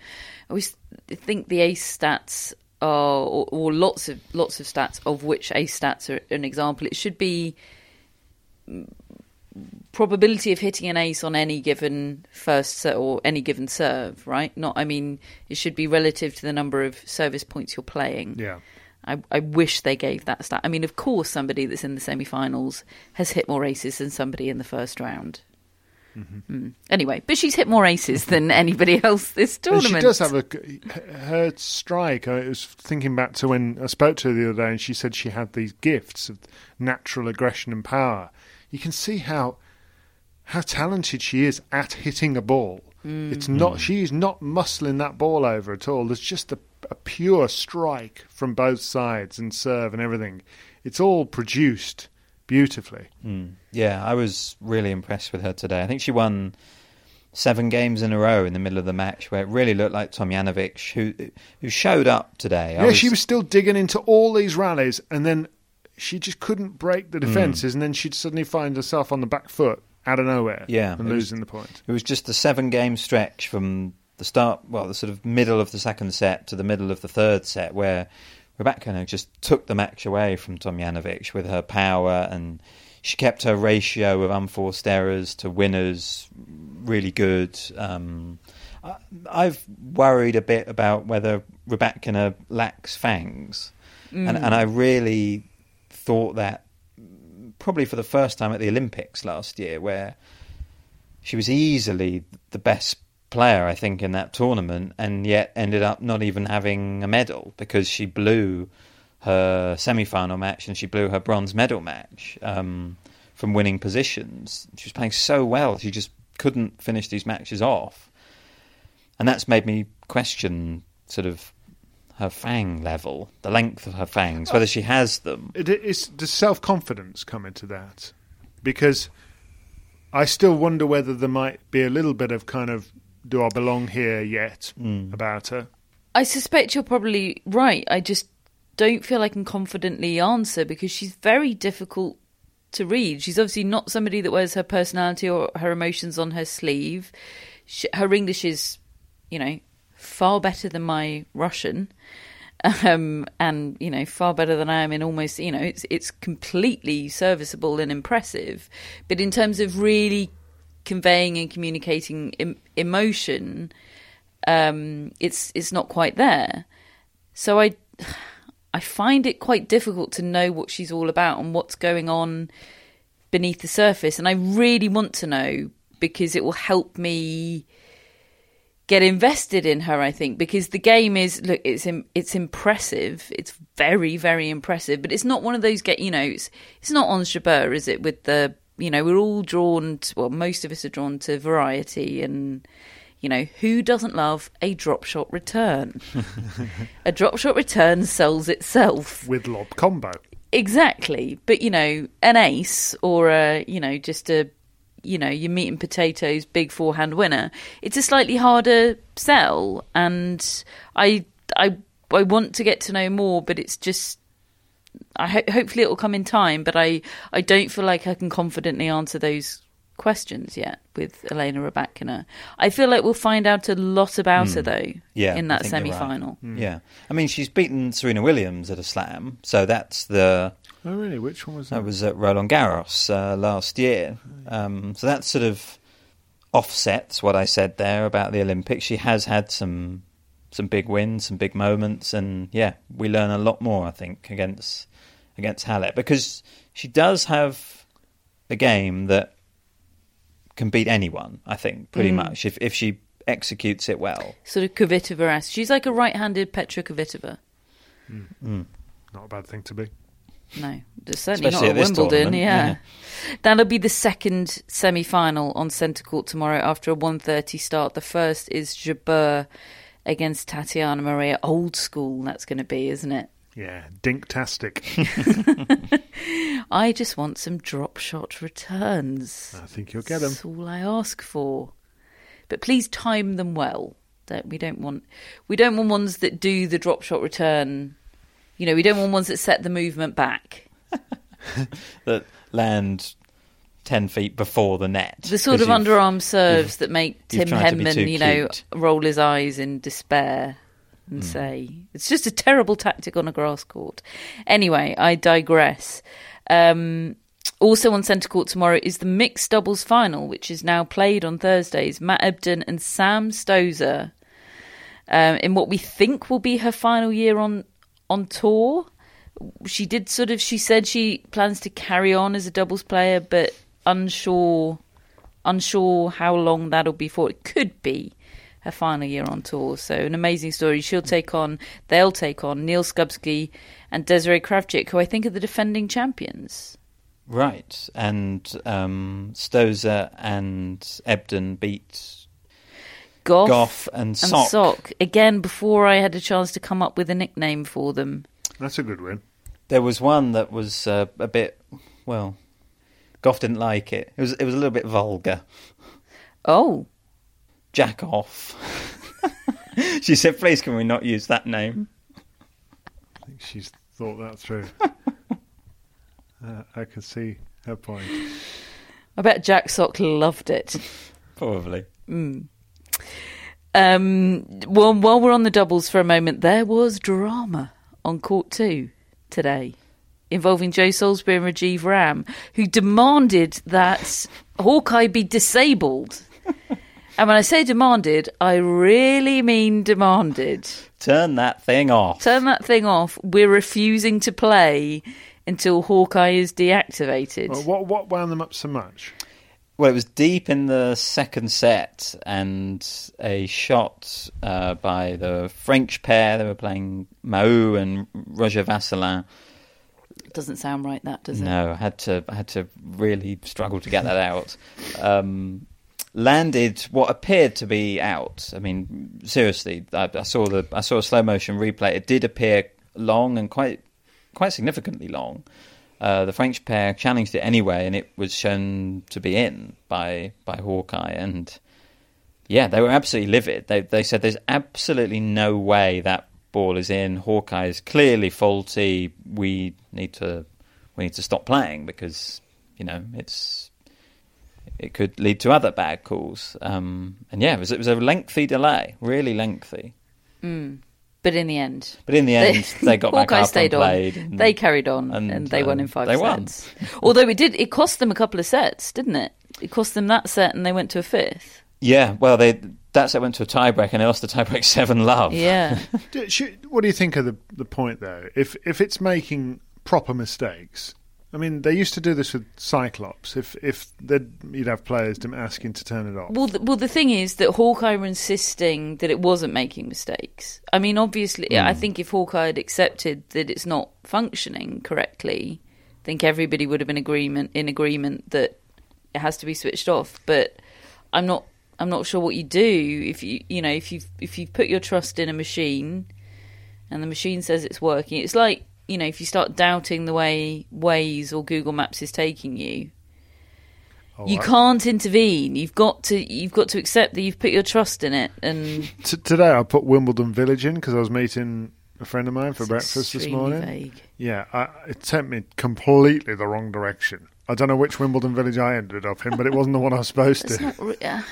the ace stats are, or lots of stats, of which ace stats are an example. It should be probability of hitting an ace on any given first set or any given serve, right? It should be relative to the number of service points you're playing. Yeah. I wish they gave that stat. Of course, somebody that's in the semi-finals has hit more aces than somebody in the first round. Mm-hmm. Anyway, but she's hit more aces than anybody else this tournament. And she does have her strike. I was thinking back to when I spoke to her the other day, and she said she had these gifts of natural aggression and power. You can see how talented she is at hitting a ball. It's not. She's not muscling that ball over at all. There's just a pure strike from both sides and serve and everything. It's all produced beautifully. Yeah, I was really impressed with her today. I think she won 7 games in a row in the middle of the match where it really looked like Tomljanovic, who showed up today. She was still digging into all these rallies, and then she just couldn't break the defences, and then she'd suddenly find herself on the back foot out of nowhere and losing the point. It was just a 7-game stretch from the start, the sort of middle of the second set to the middle of the third set, where Rybakina just took the match away from Tomljanovic with her power, and she kept her ratio of unforced errors to winners really good. I've worried a bit about whether Rybakina lacks fangs. And I really thought that probably for the first time at the Olympics last year, where she was easily the best player, I think, in that tournament, and yet ended up not even having a medal because she blew her semi-final match and she blew her bronze medal match from winning positions. She was playing so well, she just couldn't finish these matches off. And that's made me question sort of her fang level, the length of her fangs, whether she has them. Does self-confidence come into that? Because I still wonder whether there might be a little bit of kind of, do I belong here yet about her? I suspect you're probably right. I just don't feel I can confidently answer because she's very difficult to read. She's obviously not somebody that wears her personality or her emotions on her sleeve. Her English is, far better than my Russian, and far better than I am in almost. It's completely serviceable and impressive. But in terms of really conveying and communicating emotion, it's not quite there. So I find it quite difficult to know what she's all about and what's going on beneath the surface. And I really want to know because it will help me get invested in her, I think, because the game is, look, it's impressive. It's very, very impressive. But it's not one of those, it's not Ons Jabeur, is it? With the, we're all drawn to, well, most of us are drawn to variety and, who doesn't love a drop shot return? A drop shot return sells itself. With lob combo. Exactly. But, an ace or just a, your meat and potatoes big forehand winner, it's a slightly harder sell. And I want to get to know more, but it's just, hopefully it will come in time, but I don't feel like I can confidently answer those questions yet with Elena Rybakina. I feel like we'll find out a lot about her though in that semi-final. Right. Yeah, I mean, she's beaten Serena Williams at a slam, so that's the... Oh really? Which one was that? That was at Roland Garros last year. So that sort of offsets what I said there about the Olympics. She has had some big wins, some big moments, and we learn a lot more, I think, against Halep, because she does have a game that can beat anyone, I think, pretty much, if she executes it well. Sort of Kvitova-esque. She's like a right-handed Petra Kvitova. Not a bad thing to be. No, certainly especially not at Wimbledon. Yeah. That'll be the second semi-final on centre court tomorrow after a 1:30 start. The first is Jabeur against Tatiana Maria. Old school, that's going to be, isn't it? Yeah, dinktastic. I just want some drop shot returns. I think you'll get them. That's all I ask for. But please time them well. We don't want ones that do the drop shot return. We don't want ones that set the movement back. That land 10 feet before the net. The sort of underarm serves that make Tim Henman, roll his eyes in despair and say, it's just a terrible tactic on a grass court. Anyway, I digress. Also on centre court tomorrow is the mixed doubles final, which is now played on Thursdays. Matt Ebden and Sam Stosur in what we think will be her final year on tour. She said she plans to carry on as a doubles player, but unsure how long that'll be for. It could be her final year on tour. So an amazing story. They'll take on Neil Skubsky and Desiree Kravchik, who I think are the defending champions. Right. And Stosur and Ebden beat Goff and Sock. Again, before I had a chance to come up with a nickname for them. That's a good win. There was one that was a bit, Goff didn't like it. It was a little bit vulgar. Oh. Jack Off. She said, please can we not use that name? I think she's thought that through. I can see her point. I bet Jack Sock loved it. Probably. Well, while we're on the doubles for a moment, there was drama on Court 2 today involving Joe Salisbury and Rajiv Ram, who demanded that Hawkeye be disabled. And when I say demanded, I really mean demanded. Turn that thing off. Turn that thing off. We're refusing to play until Hawkeye is deactivated. Well, what wound them up so much? Well, it was deep in the second set, and a shot by the French pair. They were playing Mahut and Roger Vasselin. Doesn't sound right, that, does it? No, I had to really struggle to get that out. Landed what appeared to be out. I mean, seriously, I saw a slow motion replay. It did appear long and quite significantly long. The French pair challenged it anyway, and it was shown to be in by Hawkeye. And yeah, they were absolutely livid. They said there's absolutely no way that ball is in. Hawkeye is clearly faulty. We need to stop playing because it could lead to other bad calls. And yeah, it was a lengthy delay, really lengthy. But in the end, they got back up and played. And they carried on, and they won in 5 sets. Although it cost them a couple of sets, didn't it? It cost them that set, and they went to a fifth. Yeah, well, that set went to a tiebreak, and they lost the tiebreak 7-love. Yeah. What do you think of the point, though? If it's making proper mistakes... I mean, they used to do this with Cyclops. If you'd have players asking to turn it off. Well, the thing is that Hawkeye were insisting that it wasn't making mistakes. I mean, obviously, I think if Hawkeye had accepted that it's not functioning correctly, I think everybody would have been in agreement that it has to be switched off. But I'm not sure what you do if you've put your trust in a machine and the machine says it's working. It's like, if you start doubting the way Waze or Google Maps is taking you, you can't intervene. You've got to accept that you've put your trust in it. And today I put Wimbledon Village in because I was meeting a friend of mine for breakfast this morning. Vague. Yeah, it sent me completely the wrong direction. I don't know which Wimbledon Village I ended up in, but it wasn't the one I was supposed to.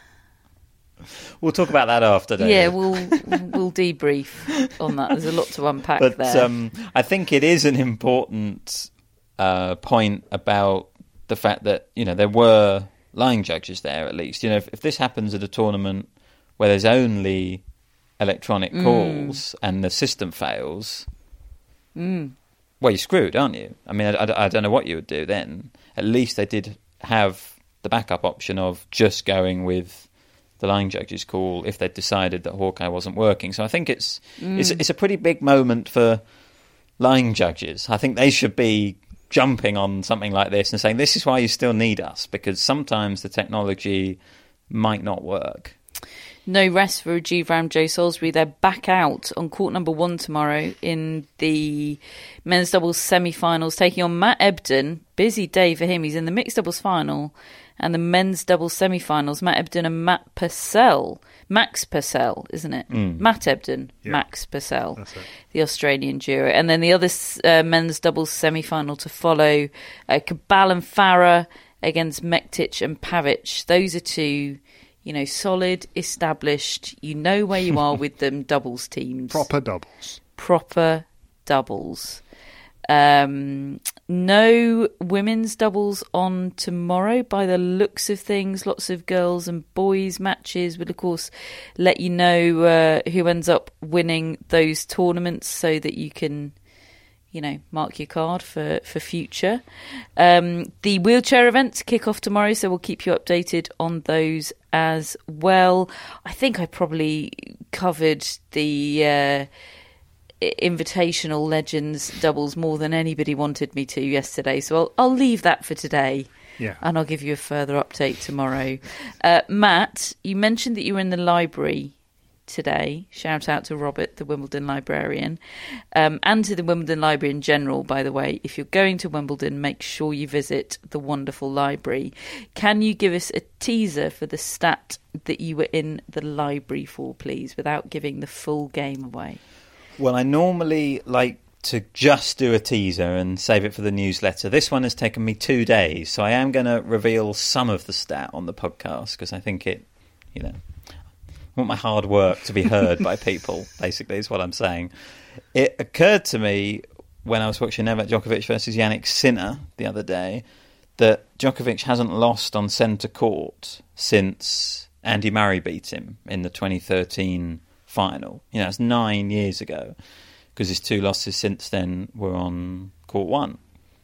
We'll talk about that after, David. Yeah, we'll debrief on that. There's a lot to unpack there. But I think it is an important point about the fact that there were line judges there at least. If this happens at a tournament where there's only electronic calls and the system fails, well, you're screwed, aren't you? I mean, I don't know what you would do then. At least they did have the backup option of just going with the line judge's call if they'd decided that Hawkeye wasn't working. So I think it's a pretty big moment for line judges. I think they should be jumping on something like this and saying, this is why you still need us, because sometimes the technology might not work. No rest for Rajiv Ram, Joe Salisbury. They're back out on court number 1 tomorrow in the men's doubles semi-finals, taking on Matt Ebden. Busy day for him. He's in the mixed doubles final and the men's doubles semi-finals. Matt Ebden and Matt Purcell. Max Purcell, isn't it? Matt Ebden, yeah. Max Purcell, the Australian duo. And then the other men's doubles semi-final to follow, Cabal and Farah against Mektic and Pavic. Those are two... solid, established, where you are with them, doubles teams. Proper doubles. No women's doubles on tomorrow by the looks of things. Lots of girls and boys matches. We'll, of course, let you know who ends up winning those tournaments so that you can... mark your card for future. The wheelchair events kick off tomorrow, so we'll keep you updated on those as well. I think I probably covered the Invitational Legends doubles more than anybody wanted me to yesterday, so I'll leave that for today. Yeah. And I'll give you a further update tomorrow. Matt, you mentioned that you were in the library today. Shout out to Robert, the Wimbledon librarian, and to the Wimbledon Library in general, by the way. If you're going to Wimbledon, make sure you visit the wonderful library. Can you give us a teaser for the stat that you were in the library for, please, without giving the full game away? Well, I normally like to just do a teaser and save it for the newsletter. This one has taken me 2 days, so I am going to reveal some of the stat on the podcast because I think it, I want my hard work to be heard by people, basically, is what I'm saying. It occurred to me when I was watching Novak Djokovic versus Yannick Sinner the other day that Djokovic hasn't lost on centre court since Andy Murray beat him in the 2013 final. It's 9 years ago, because his 2 losses since then were on court 1.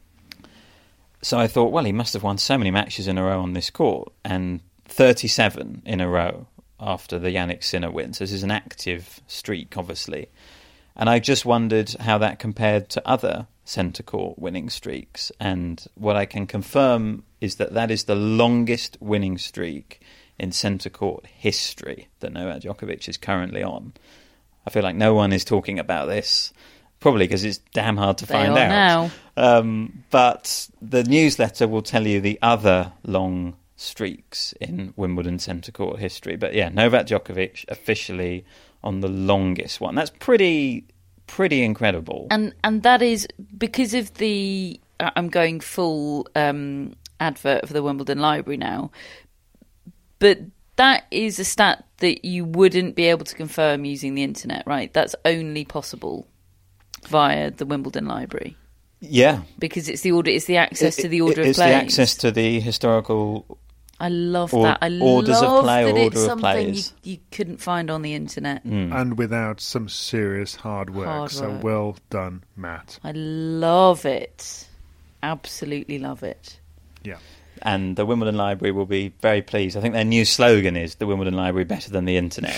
So I thought, well, he must have won so many matches in a row on this court, and 37 in a row after the Yannick Sinner win. So this is an active streak, obviously. And I just wondered how that compared to other centre court winning streaks. And what I can confirm is that is the longest winning streak in centre court history that Novak Djokovic is currently on. I feel like no one is talking about this, probably because it's damn hard to find out. Now. But the newsletter will tell you the other long streaks in Wimbledon centre court history. But yeah, Novak Djokovic officially on the longest one. That's pretty incredible. And that is because of the... I'm going full advert for the Wimbledon Library now. But that is a stat that you wouldn't be able to confirm using the internet, right? That's only possible via the Wimbledon Library. Yeah, because it's the access to the order of plays. It's the access to the historical. I love that. I orders love of play, that order it's of plays. You couldn't find on the internet, and without some serious hard work. So well done, Matt. I love it. Absolutely love it. Yeah. And the Wimbledon Library will be very pleased. I think their new slogan is the Wimbledon Library better than the internet.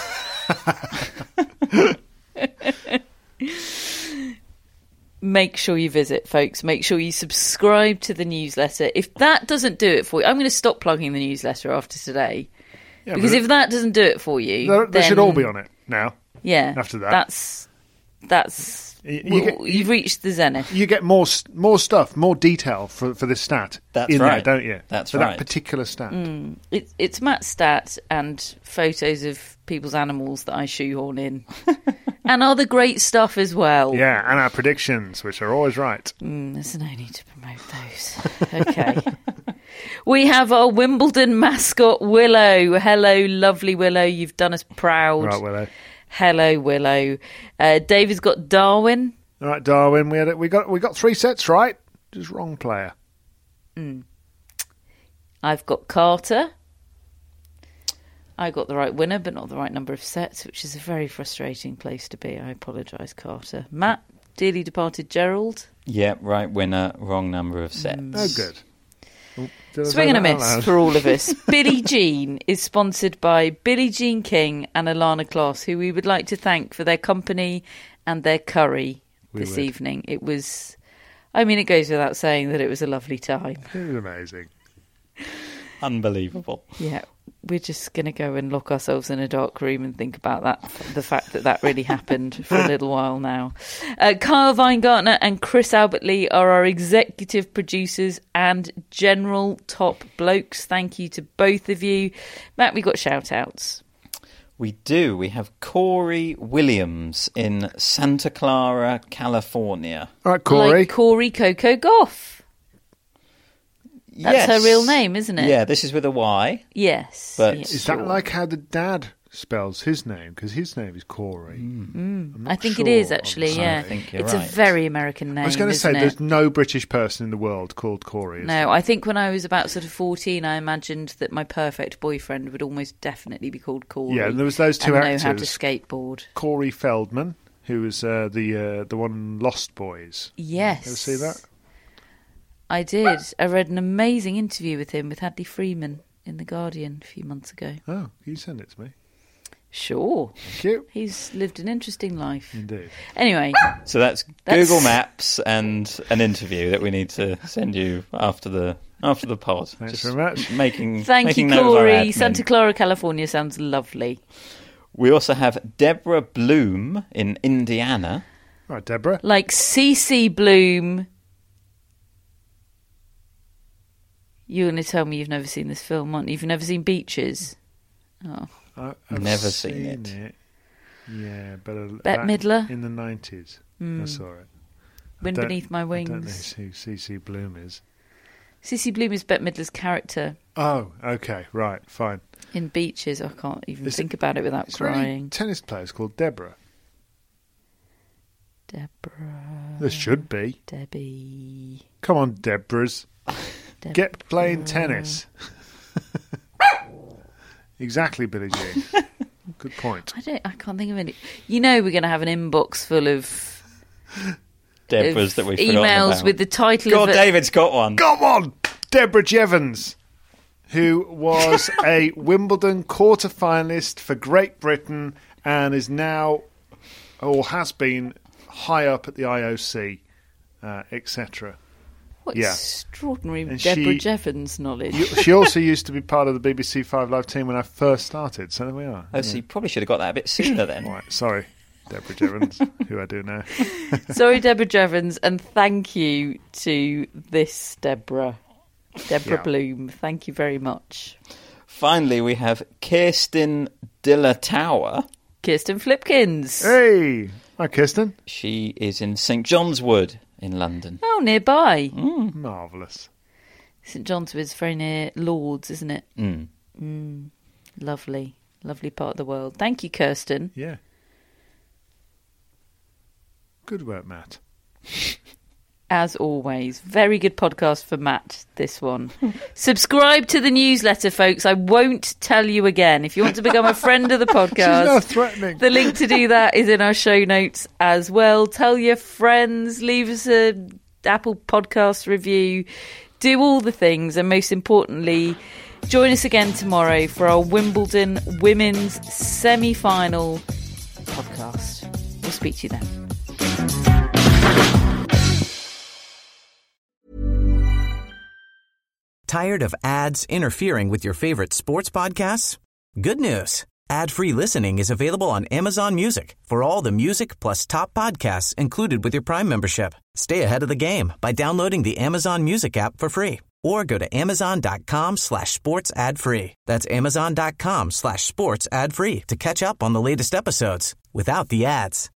Make sure you visit, folks. Make sure you subscribe to the newsletter. If that doesn't do it for you, I'm going to stop plugging the newsletter after today. Yeah, because if that doesn't do it for you... They should all be on it now. Yeah. After that. That's you've reached the zenith. You get more stuff, more detail for this stat. That's in right. there, don't you? That's for right. that particular stat. It's Matt's stat and photos of people's animals that I shoehorn in. And other great stuff as well. Yeah, and our predictions, which are always right. There's no need to promote those. Okay. We have our Wimbledon mascot, Willow. Hello, lovely Willow. You've done us proud. Right, Willow. Hello, Willow. David's got Darwin. All right, Darwin. We got 3 sets right. Just wrong player. I've got Carter. I got the right winner, but not the right number of sets, which is a very frustrating place to be. I apologise, Carter. Matt, dearly departed Gerald. Yep, right winner, wrong number of sets. Oh, good. Swing and a miss for all of us. Billie Jean is sponsored by Billie Jean King and Alana Kloss, who we would like to thank for their company and their curry this evening. It was, it goes without saying that it was a lovely time. It was amazing. Unbelievable. Yeah, we're just going to go and lock ourselves in a dark room and think about the fact that really happened for a little while now. Kyle Weingartner and Chris Albert-Lee are our executive producers and general top blokes. Thank you to both of you. Matt, we got shout-outs. We do. We have Corey Williams in Santa Clara, California. All right, Corey. Like Corey Coco Goff. That's her real name, isn't it? Yeah, this is with a Y. Yes. But is that like how the dad spells his name? Because his name is Corey. I think it is, actually, yeah. I think you're it's right. a very American name, I was going to say, isn't it? there's no British person in the world called Corey. No, I think when I was about sort of 14, I imagined that my perfect boyfriend would almost definitely be called Corey. Yeah, and there was those two actors. Know how to skateboard. Corey Feldman, who was the one in Lost Boys. Yes. Ever see that? I did. I read an amazing interview with him with Hadley Freeman in The Guardian a few months ago. Oh, can you send it to me? Sure. Thank you. He's lived an interesting life. Indeed. Anyway. So that's Google Maps and an interview that we need to send you after the pod. Thanks very much. Thank you, Corey. Santa Clara, California sounds lovely. We also have Deborah Bloom in Indiana. Right, Deborah. Like CC Bloom. You're going to tell me you've never seen this film, aren't you? You've never seen Beaches? Oh. I've Never seen it. Yeah, but Bette Midler? in the 90s. I saw it. Wind Beneath My I don't know Wings. who CC Bloom is. CC Bloom is Bette Midler's character Oh, okay, right, fine. in Beaches. I can't even Is think about it without Is there any crying. tennis players called Deborah? Deborah. There should be. Debbie. Come on, Deborahs. Deborah. Get playing tennis. Exactly, Billie Jean. Good point. I can't think of any. You know, we're going to have an inbox full of Deborah's that we've forgotten emails about. with the title God, of David's got one. Come on! Deborah Jevons, who was a Wimbledon quarter-finalist for Great Britain and is now, or has been, high up at the IOC, etc. What Yeah. extraordinary And Deborah Jevons knowledge. She also used to be part of the BBC 5 Live team when I first started, so there we are. Oh, so you probably should have got that a bit sooner then. Right, sorry, Deborah Jevons, who I do know. Sorry, Deborah Jevons, and thank you to this Deborah Yeah. Bloom. Thank you very much. Finally, we have Kirsten Dillatower. Kirsten Flipkins. Hey! Hi, Kirsten. She is in St John's Wood in London. Oh, nearby. Marvellous. St John's Wood's very near Lords, isn't it? Mm. Lovely. Lovely part of the world. Thank you, Kirsten. Yeah. Good work, Matt. As always, very good podcast for Matt, this one. Subscribe to the newsletter, folks. I won't tell you again. If you want to become a friend of the She's podcast, now threatening. the link to do that is in our show notes as well. Tell your friends, leave us a Apple Podcast review, do all the things, and most importantly, join us again tomorrow for our Wimbledon Women's Semi-Final podcast. We'll speak to you then. Tired of ads interfering with your favorite sports podcasts? Good news. Ad-free listening is available on Amazon Music for all the music plus top podcasts included with your Prime membership. Stay ahead of the game by downloading the Amazon Music app for free or go to amazon.com/sports ad free. That's amazon.com/sports ad free to catch up on the latest episodes without the ads.